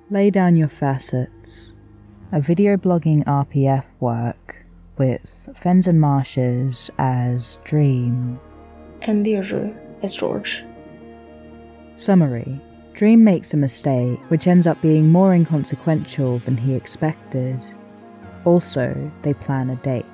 Lay Down Your Facets, a video blogging RPF work with Fens and Marshes as Dream. And Liezhi as George. Summary. Dream makes a mistake, which ends up being more inconsequential than he expected. Also, they plan a date.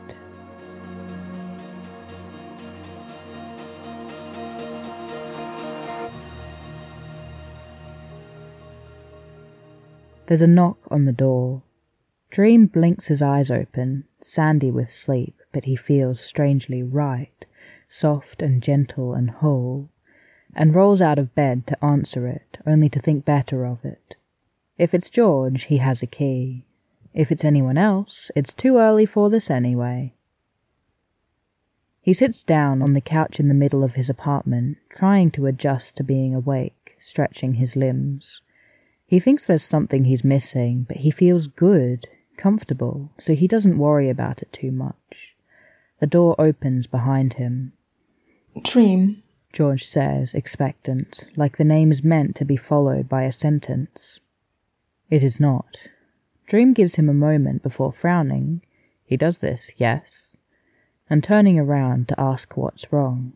There's a knock on the door. Dream blinks his eyes open, sandy with sleep, but he feels strangely right, soft and gentle and whole, and rolls out of bed to answer it, only to think better of it. If it's George, he has a key. If it's anyone else, it's too early for this anyway. He sits down on the couch in the middle of his apartment, trying to adjust to being awake, stretching his limbs. He thinks there's something he's missing, but he feels good, comfortable, so he doesn't worry about it too much. The door opens behind him. Dream, George says, expectant, like the name is meant to be followed by a sentence. It is not. Dream gives him a moment before frowning. He does this, yes, and turning around to ask what's wrong.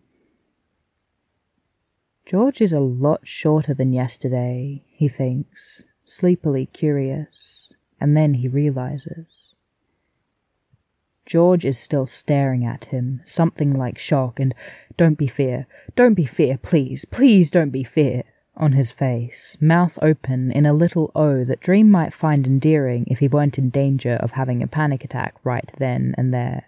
George is a lot shorter than yesterday, he thinks, sleepily curious, and then he realizes. George is still staring at him, something like shock and don't be fear, please, please don't be fear, on his face, mouth open in a little O that Dream might find endearing if he weren't in danger of having a panic attack right then and there.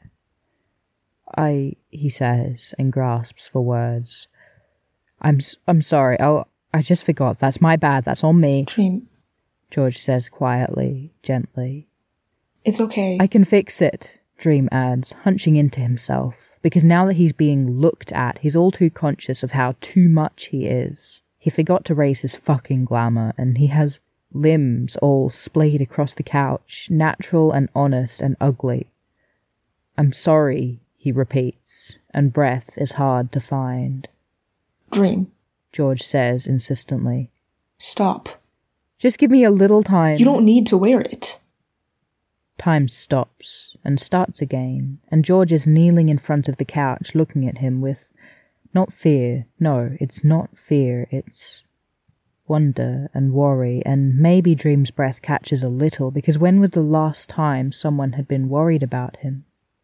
He says, and grasps for words. I'm sorry, I just forgot, that's my bad, that's on me. Dream, George says quietly, gently. It's okay. I can fix it, Dream adds, hunching into himself, because now that he's being looked at, he's all too conscious of how too much he is. He forgot to raise his fucking glamour, and he has limbs all splayed across the couch, natural and honest and ugly. I'm sorry, he repeats, and breath is hard to find. Dream, George says insistently. Stop. Just give me a little time. You don't need to wear it. Time stops and starts again, and George is kneeling in front of the couch looking at him with not fear, no, it's not fear, it's wonder and worry, and maybe Dream's breath catches a little, because when was the last time someone had been worried about him?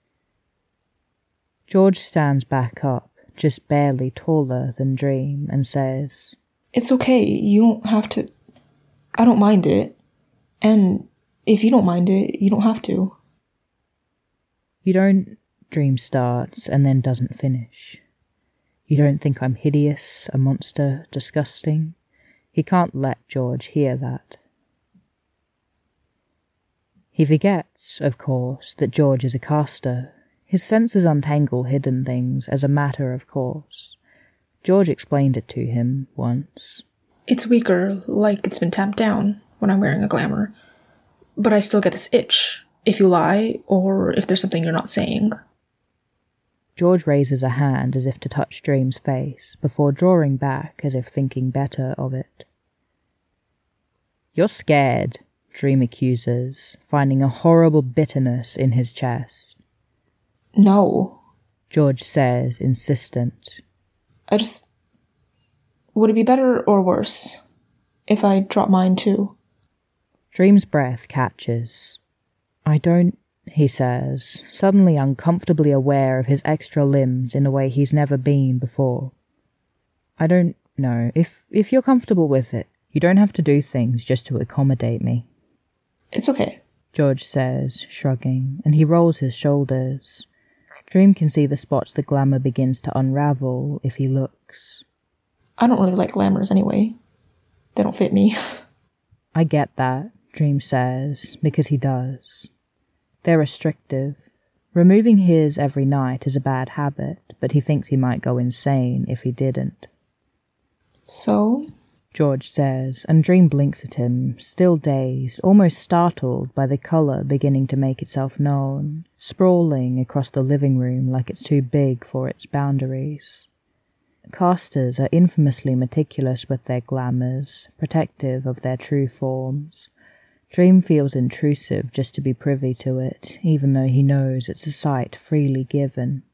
George stands back up, just barely taller than Dream, and says, It's okay, you don't have to. I don't mind it. And if you don't mind it, you don't have to. You don't, Dream starts, and then doesn't finish. You don't think I'm hideous, a monster, disgusting? He can't let George hear that. He forgets, of course, that George is a caster. His senses untangle hidden things as a matter of course. George explained it to him once. It's weaker, like it's been tamped down when I'm wearing a glamour. But I still get this itch, if you lie, or if there's something you're not saying. George raises a hand as if to touch Dream's face, before drawing back as if thinking better of it. You're scared, Dream accuses, finding a horrible bitterness in his chest. No, George says, insistent. Would it be better or worse if I drop mine too? Dream's breath catches. I don't, he says, suddenly uncomfortably aware of his extra limbs in a way he's never been before. I don't know. If you're comfortable with it, you don't have to do things just to accommodate me. It's okay, George says, shrugging, and he rolls his shoulders. Dream can see the spots the glamour begins to unravel if he looks. I don't really like glamours anyway. They don't fit me. I get that, Dream says, because he does. They're restrictive. Removing his every night is a bad habit, but he thinks he might go insane if he didn't. So? George says, and Dream blinks at him, still dazed, almost startled by the colour beginning to make itself known, sprawling across the living room like it's too big for its boundaries. casters are infamously meticulous with their glamours, protective of their true forms. Dream feels intrusive just to be privy to it, even though he knows it's a sight freely given.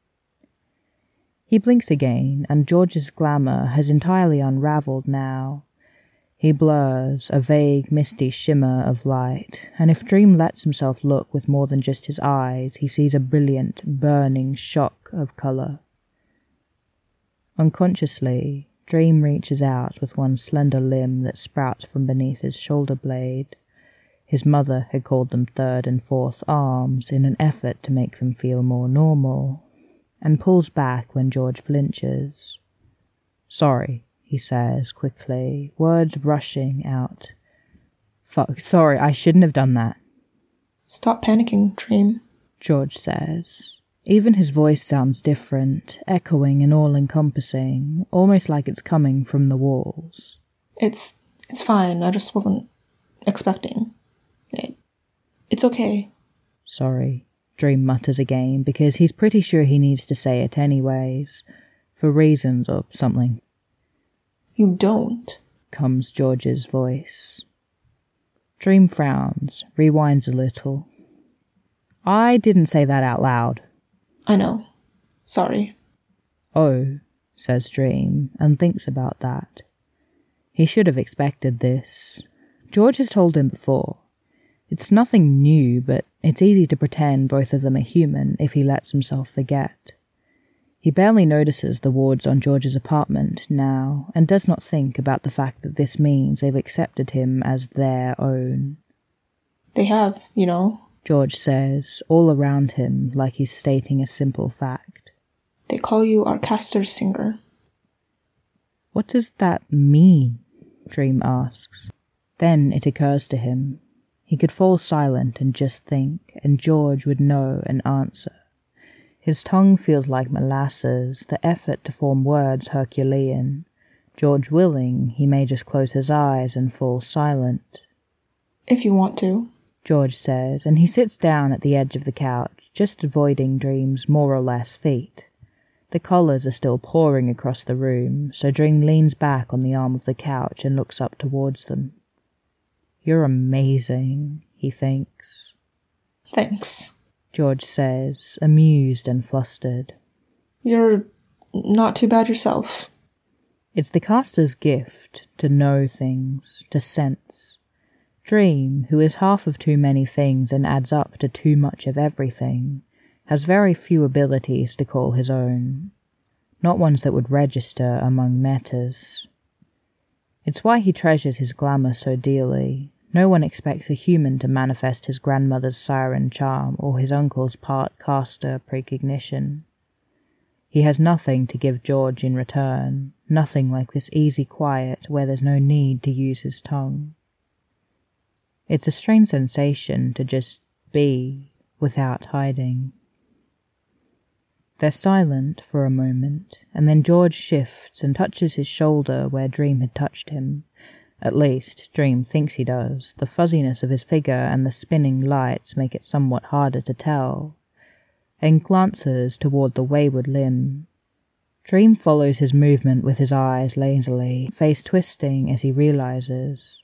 He blinks again, and George's glamour has entirely unravelled now. He blurs, a vague, misty shimmer of light, and if Dream lets himself look with more than just his eyes, he sees a brilliant, burning shock of colour. Unconsciously, Dream reaches out with one slender limb that sprouts from beneath his shoulder blade. His mother had called them third and fourth arms in an effort to make them feel more normal, and pulls back when George flinches. "Sorry," he says quickly, words rushing out. "Fuck, sorry, I shouldn't have done that." Stop panicking, Dream, George says. Even his voice sounds different, echoing and all-encompassing, almost like it's coming from the walls. It's fine, I just wasn't expecting. It's okay. Sorry, Dream mutters again, because he's pretty sure he needs to say it anyways, for reasons or something. You don't, comes George's voice. Dream frowns, rewinds a little. I didn't say that out loud. I know. Sorry. Oh, says Dream, and thinks about that. He should have expected this. George has told him before. It's nothing new, but it's easy to pretend both of them are human if he lets himself forget. He barely notices the wards on George's apartment now, and does not think about the fact that this means they've accepted him as their own. They have, you know, George says, all around him like he's stating a simple fact. They call you our caster singer. What does that mean? Dream asks. Then it occurs to him. He could fall silent and just think, and George would know an answer. His tongue feels like molasses, the effort to form words Herculean. George willing, he may just close his eyes and fall silent. If you want to, George says, and he sits down at the edge of the couch, just avoiding Dream's more or less feet. The colours are still pouring across the room, so Dream leans back on the arm of the couch and looks up towards them. You're amazing, he thinks. Thanks, George says, amused and flustered. You're not too bad yourself. It's the caster's gift to know things, to sense. Dream, who is half of too many things and adds up to too much of everything, has very few abilities to call his own, not ones that would register among metas. It's why he treasures his glamour so dearly. No one expects a human to manifest his grandmother's siren charm or his uncle's part caster precognition. He has nothing to give George in return, nothing like this easy quiet where there's no need to use his tongue. It's a strange sensation to just be without hiding. They're silent for a moment, and then George shifts and touches his shoulder where Dream had touched him. At least, Dream thinks he does. The fuzziness of his figure and the spinning lights make it somewhat harder to tell. And glances toward the wayward limb. Dream follows his movement with his eyes lazily, face twisting as he realizes.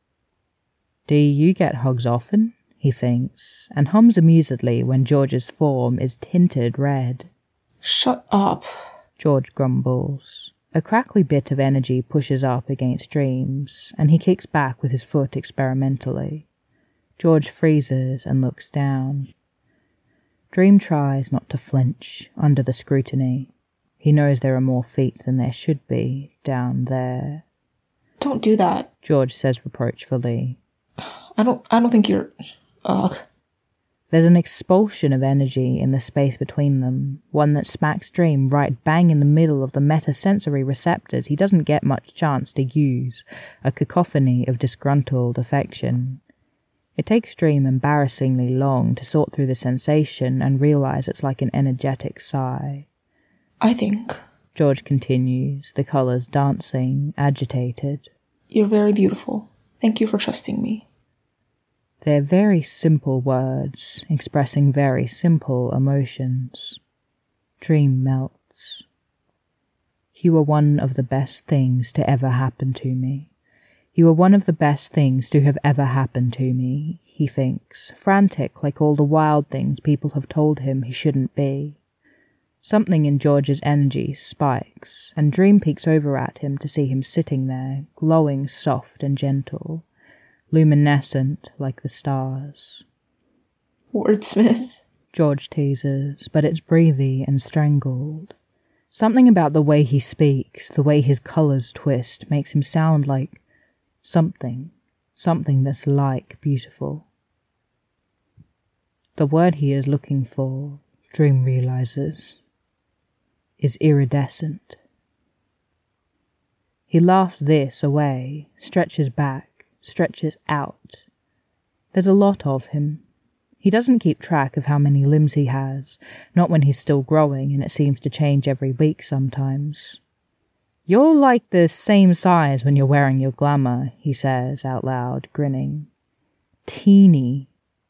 Do you get hugs often? He thinks, and hums amusedly when George's form is tinted red. Shut up, George grumbles. A crackly bit of energy pushes up against Dream's, and he kicks back with his foot experimentally. George freezes and looks down. Dream tries not to flinch under the scrutiny. He knows there are more feet than there should be down there. Don't do that, George says reproachfully. I don't think you're... Ugh. There's an expulsion of energy in the space between them, one that smacks Dream right bang in the middle of the metasensory receptors he doesn't get much chance to use, a cacophony of disgruntled affection. It takes Dream embarrassingly long to sort through the sensation and realize it's like an energetic sigh. I think, George continues, the colours dancing, agitated. You're very beautiful. Thank you for trusting me. They're very simple words, expressing very simple emotions. Dream melts. You were one of the best things to ever happen to me. You were one of the best things to have ever happened to me, he thinks, frantic like all the wild things people have told him he shouldn't be. Something in George's energy spikes, and Dream peeks over at him to see him sitting there, glowing soft and gentle, luminescent like the stars. Wordsmith, George teases, but it's breathy and strangled. Something about the way he speaks, the way his colours twist, makes him sound like something that's like beautiful. The word he is looking for, Dream realises, is iridescent. He laughs this away, stretches back, stretches out. There's a lot of him. He doesn't keep track of how many limbs he has, not when he's still growing, and it seems to change every week sometimes. You're like the same size when you're wearing your glamour, he says out loud, grinning. Teeny.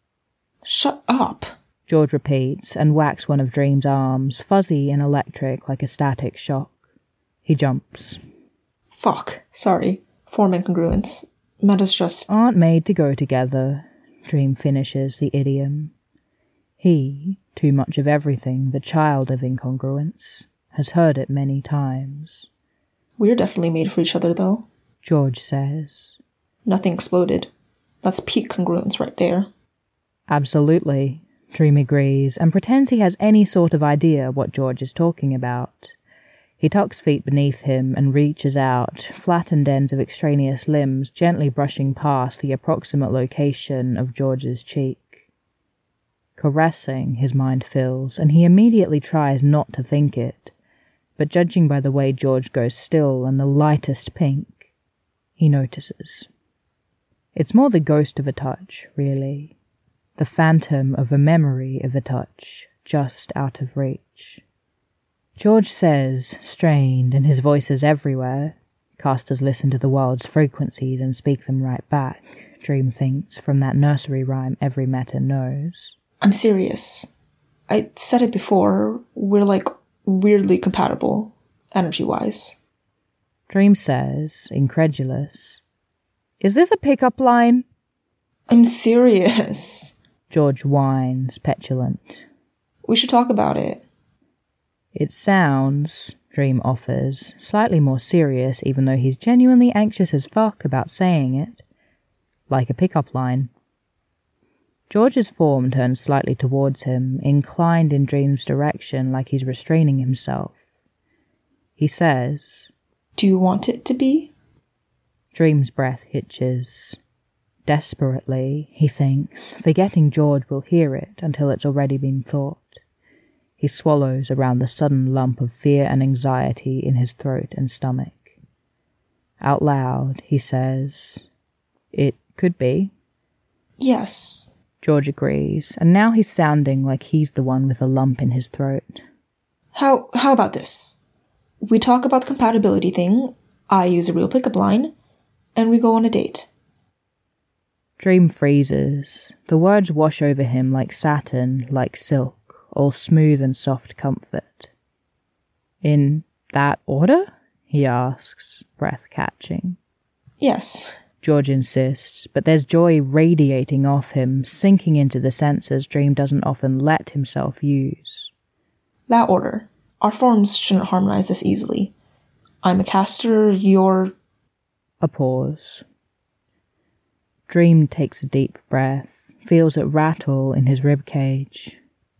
Shut up, George repeats and whacks one of Dream's arms, fuzzy and electric like a static shock. He jumps. Fuck, sorry. Form incongruence. Meta's just... Aren't made to go together, Dream finishes the idiom. He, too much of everything, the child of incongruence, has heard it many times. We're definitely made for each other, though, George says. Nothing exploded. That's peak congruence right there. Absolutely, Dream agrees, and pretends he has any sort of idea what George is talking about. He tucks feet beneath him and reaches out, flattened ends of extraneous limbs gently brushing past the approximate location of George's cheek. Caressing, his mind fills, and he immediately tries not to think it, but judging by the way George goes still and the lightest pink, he notices. It's more the ghost of a touch, really. The phantom of a memory of a touch, just out of reach. George says, strained, and his voice is everywhere. Casters listen to the world's frequencies and speak them right back, Dream thinks, from that nursery rhyme every meta knows. I'm serious. I said it before, we're like weirdly compatible, energy-wise. Dream says, incredulous, "Is this a pickup line?" I'm serious. George whines, petulant. We should talk about it. It sounds, Dream offers, slightly more serious even though he's genuinely anxious as fuck about saying it, like a pickup line. George's form turns slightly towards him, inclined in Dream's direction like he's restraining himself. He says, Do you want it to be? Dream's breath hitches. Desperately, he thinks, forgetting George will hear it until it's already been thought. He swallows around the sudden lump of fear and anxiety in his throat and stomach. Out loud, he says, "It could be." Yes. George agrees, and now he's sounding like he's the one with a lump in his throat. How about this? We talk about the compatibility thing, I use a real pickup line, and we go on a date. Dream freezes. The words wash over him like satin, like silk, all smooth and soft comfort. In that order? He asks, breath catching. Yes. George insists, but there's joy radiating off him, sinking into the senses Dream doesn't often let himself use. That order. Our forms shouldn't harmonize this easily. I'm a caster, you're... A pause. Dream takes a deep breath, feels it rattle in his ribcage.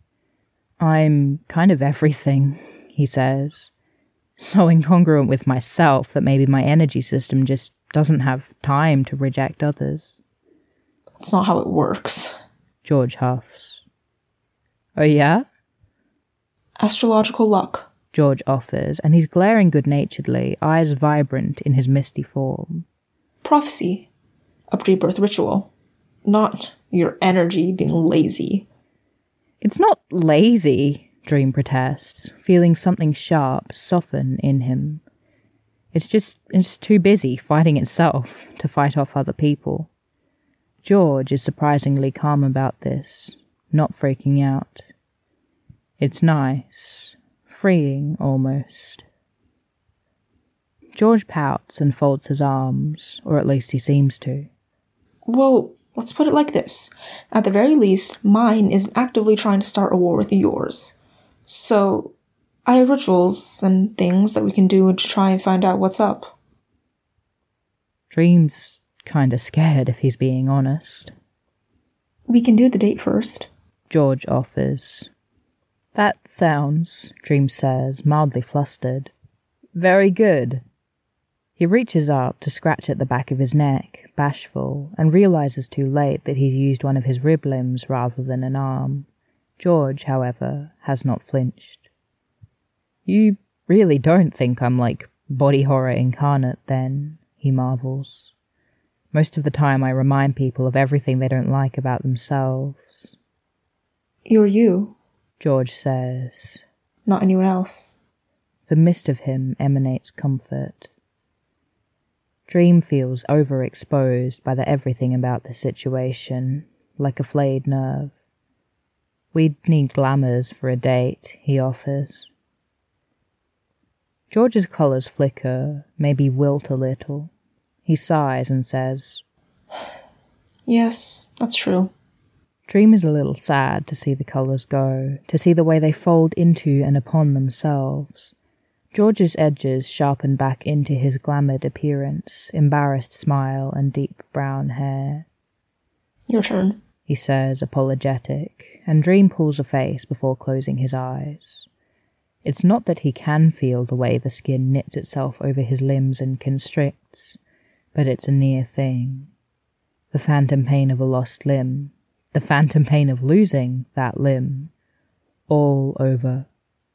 I'm kind of everything, he says. So incongruent with myself that maybe my energy system just doesn't have time to reject others. That's not how it works. George huffs. Oh yeah? Astrological luck, George offers, and he's glaring good-naturedly, eyes vibrant in his misty form. Prophecy. A pre-birth ritual. Not your energy being lazy. It's not lazy, Dream protests, feeling something sharp soften in him. It's too busy fighting itself to fight off other people. George is surprisingly calm about this, not freaking out. It's nice, freeing almost. George pouts and folds his arms, or at least he seems to. Well, let's put it like this. At the very least, mine isn't actively trying to start a war with yours. So, I have rituals and things that we can do to try and find out what's up. Dream's kinda scared if he's being honest. We can do the date first, George offers. That sounds, Dream says, mildly flustered. Very good. He reaches up to scratch at the back of his neck, bashful, and realizes too late that he's used one of his rib limbs rather than an arm. George, however, has not flinched. You really don't think I'm like body horror incarnate, then, he marvels. Most of the time I remind people of everything they don't like about themselves. You're you, George says. not anyone else. The mist of him emanates comfort. Dream feels overexposed by the everything about the situation, like a flayed nerve. We'd need glamours for a date, he offers. George's colours flicker, maybe wilt a little. He sighs and says, Yes, that's true. Dream is a little sad to see the colours go, to see the way they fold into and upon themselves. George's edges sharpen back into his glamoured appearance, embarrassed smile and deep brown hair. Your turn, He says, apologetic, and Dream pulls a face before closing his eyes. It's not that he can feel the way the skin knits itself over his limbs and constricts, but it's a near thing. The phantom pain of a lost limb, the phantom pain of losing that limb, all over.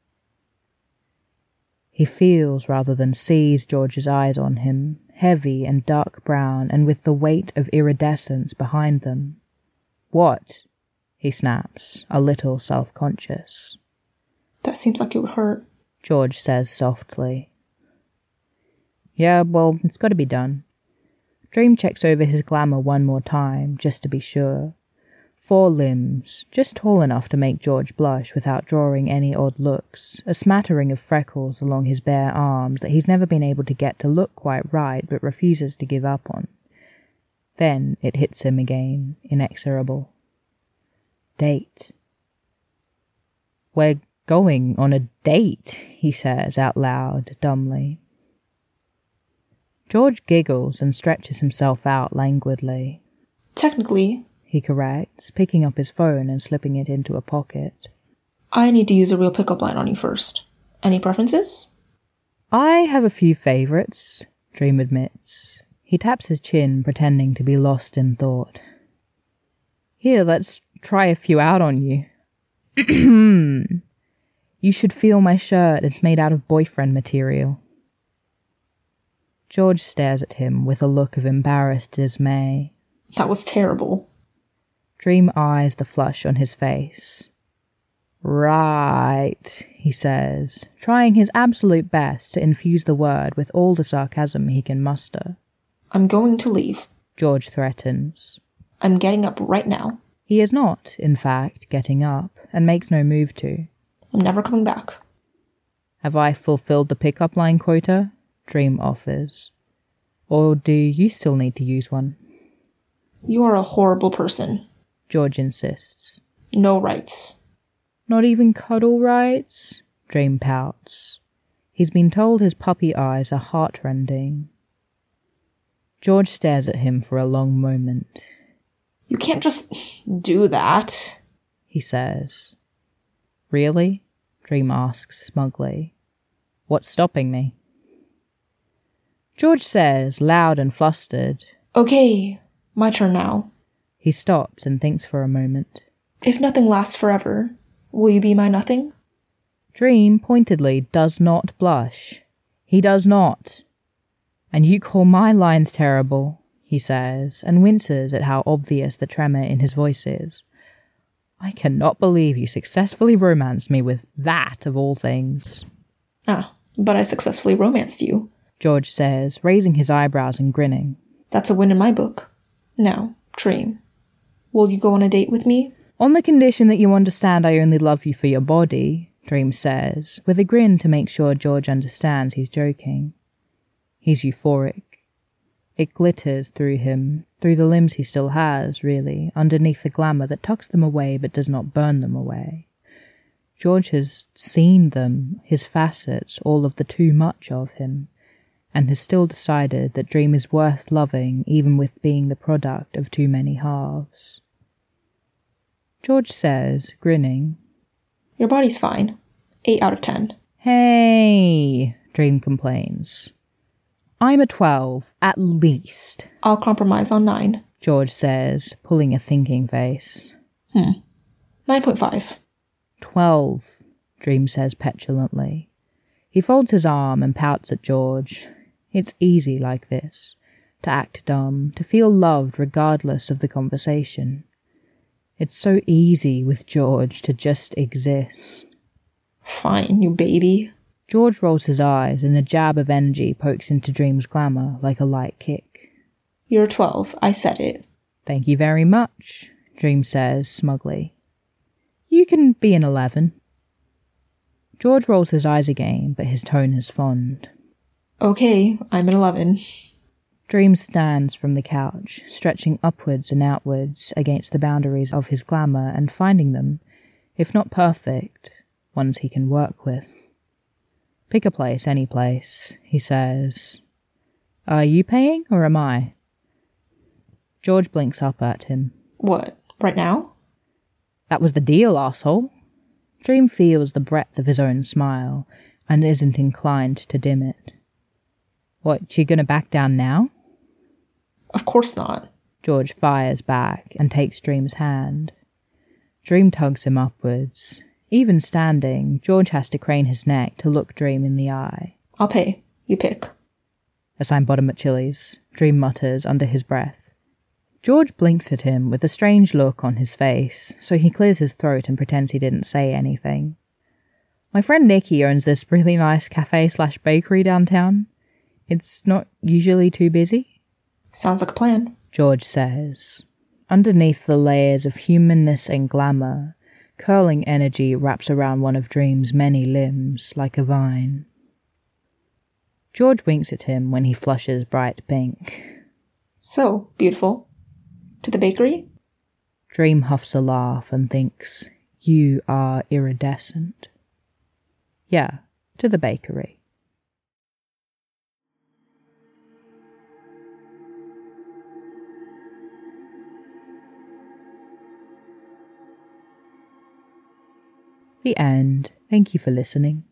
He feels rather than sees George's eyes on him, heavy and dark brown and with the weight of iridescence behind them. What? He snaps, a little self-conscious. That seems like it would hurt, George says softly. Yeah, well, it's got to be done. Dream checks over his glamour one more time, just to be sure. 4 limbs, just tall enough to make George blush without drawing any odd looks, a smattering of freckles along his bare arms that he's never been able to get to look quite right but refuses to give up on. Then it hits him again, inexorable. Date. We're going on a date, he says out loud, dumbly. George giggles and stretches himself out languidly. Technically, He corrects, picking up his phone and slipping it into a pocket. I need to use a real pickup line on you first. Any preferences? I have a few favourites, Dream admits. He taps his chin, pretending to be lost in thought. Here, let's try a few out on you. You should feel my shirt, it's made out of boyfriend material. George stares at him with a look of embarrassed dismay. That was terrible. Dream eyes the flush on his face. Right, he says, trying his absolute best to infuse the word with all the sarcasm he can muster. I'm going to leave. George threatens. I'm getting up right now. He is not, in fact, getting up, and makes no move to. I'm never coming back. Have I fulfilled the pickup line quota? Dream offers. Or do you still need to use one? You are a horrible person. George insists. No rights. Not even cuddle rights? Dream pouts. He's been told his puppy eyes are heartrending. George stares at him for a long moment. You can't just do that, he says. Really? Dream asks smugly. What's stopping me? George says, loud and flustered. Okay, my turn now. He stops and thinks for a moment. If nothing lasts forever, will you be my nothing? Dream pointedly does not blush. He does not. And you call my lines terrible, he says, and winces at how obvious the tremor in his voice is. I cannot believe you successfully romanced me with that, of all things. Ah, but I successfully romanced you, George says, raising his eyebrows and grinning. That's a win in my book. Now, Dream, will you go on a date with me? On the condition that you understand I only love you for your body, Dream says, with a grin to make sure George understands he's joking. He's euphoric. It glitters through him, through the limbs he still has, really, underneath the glamour that tucks them away but does not burn them away. George has seen them, his facets, all of the too much of him, and has still decided that Dream is worth loving even with being the product of too many halves. George says, grinning, Your body's fine. 8 out of 10. Hey, Dream complains. I'm a 12, at least. I'll compromise on 9. George says, pulling a thinking face. 9.5. 12, Dream says petulantly. He folds his arm and pouts at George. It's easy like this, to act dumb, to feel loved regardless of the conversation. It's so easy with George to just exist. Fine, you baby. George rolls his eyes and a jab of energy pokes into Dream's glamour like a light kick. You're 12, I said it. Thank you very much, Dream says smugly. You can be an 11. George rolls his eyes again, but his tone is fond. Okay, I'm an 11. Dream stands from the couch, stretching upwards and outwards against the boundaries of his glamour and finding them, if not perfect, ones he can work with. Pick a place, any place, he says. Are you paying, or am I? George blinks up at him. What, right now? That was the deal, arsehole. Dream feels the breadth of his own smile, and isn't inclined to dim it. What, you gonna back down now? Of course not. George fires back and takes Dream's hand. Dream tugs him upwards. Even standing, George has to crane his neck to look Dream in the eye. I'll pay. You pick. Assign bottom at Chili's, Dream mutters under his breath. George blinks at him with a strange look on his face, so he clears his throat and pretends he didn't say anything. My friend Nikki owns this really nice cafe/bakery downtown. It's not usually too busy. Sounds like a plan. George says. Underneath the layers of humanness and glamour, curling energy wraps around one of Dream's many limbs like a vine. George winks at him when he flushes bright pink. So, beautiful. To the bakery? Dream huffs a laugh and thinks, you are iridescent. Yeah, to the bakery. The end. Thank you for listening.